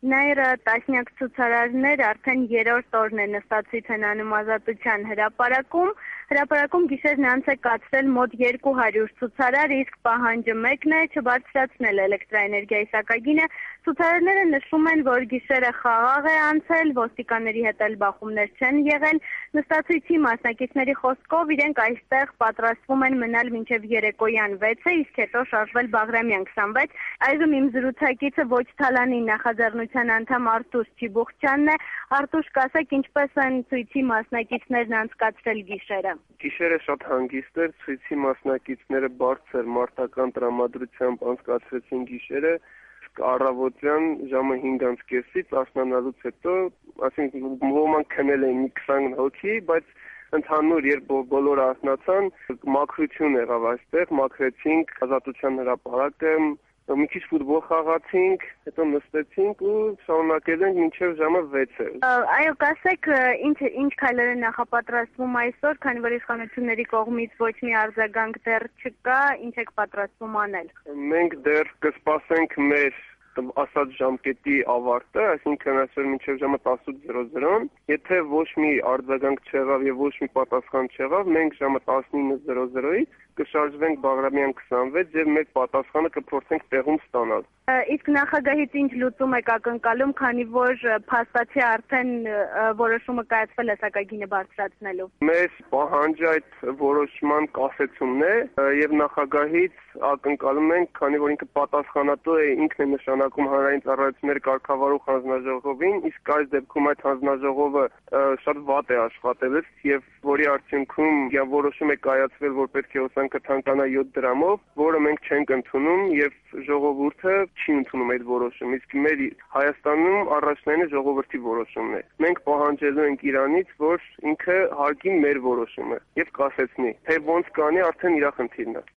Նայրը տասնյակ ցուցարարներ արդեն երրորդ օրն է նստածից են անում Ազատության հրապարակում գիշերն անց է կացրել մոտ 200 ցուցարար, իսկ պահանջը մեկն է՝ չբարձրացնել էլեկտրաէներգիայի սակագինը։ Ցուցարարները նշում են, որ գիշերը խաղաղ է անցել, ոստիկանների հետ էլ բախումներ չեն եղել։ Նստածույցի մասնակիցների խոսքով իրենք այստեղ պատրաստվում են մնալ մինչև երեկոյան 6-ը, իսկ հետո շարժվել Բաղրամյան 26։ Այժմ իմ զրուցակիցը ոչ թալանի նախաձեռնության անդամ Արտուշ Չիբուխչյանն է։ Արտուշ, կասեք, ինչպես են ցույցի մասնակիցներն անցկացրել գիշերը։ Գիշերը շատ հանգիստ էր, ցույցի մասնակիցները բարձր մարտական տրամադրությամբ անցկացրեցին գիշերը։ Առավոտյան ժամը 5:30-ից արթնանալուց հետո, ասենք ոմանք քնել էին 20 հոգի, բայց ընդհանուր երբ բոլորը արթնացան, մաքրություն եղավ այստեղ, մաքրեցինք Ազատության հրապարակը, մի քիչ ֆուտբոլ խաղացինք, հետո նստեցինք ու շարունակել ենք մինչև ժամը 6-ը։ Այո, կասեք, ինչ քայլեր են նախապատրաստվում այսօր, քանի որ իշխանությունների կողմից ոչ մի արձագանք դեռ չկա, ինչ եք պատրաստվում անել։ Մենք դեռ կսպասենք մեր ասած ժամկետի ավարտը, այսինքն այսօր մինչև ժամը 18:00, եթե ոչ մի արձագանք չեղավ եւ ոչ մի պատասխան չեղավ, մենք ժամը 19:00-ից կշարժվենք Բաղրամյան 26 եւ մեր պատասխանը կփորձենք տեղում ստանալ։ Իսկ նախագահից ինչ լուծում եք ակնկալում, քանի որ փաստացի արդեն որոշումը կայացվել է սակագինը բարձրացնելու։ Մեր պահանջը այդ որոշման կասեցումն է եւ նախագահից ակնկալում ենք, քանի որ ինքը պատասխանատու է, ինքն է նշանակում հանրային ծառայությունների կարգավարող հանձնաժողովին, իսկ այս դեպքում այդ հանձնաժողովը շատ վատ է աշխատել եւ որի արդյունքում որոշում է կայացվել, որ պետք է օսանքը թանկանա 7 դրամով, որը մենք չենք ընդունում եւ ժողովուրդը չի ընդունում այդ որոշումը, իսկ մեր Հայաստանում առաջնայինը ժողովրդի որոշումն է։ Մենք պահանջելու ենք Իրանից, որ ինքը հարգի մեր որոշումը եւ կասեցնի, թե ոնց կանի արդեն իր խնդիրն է։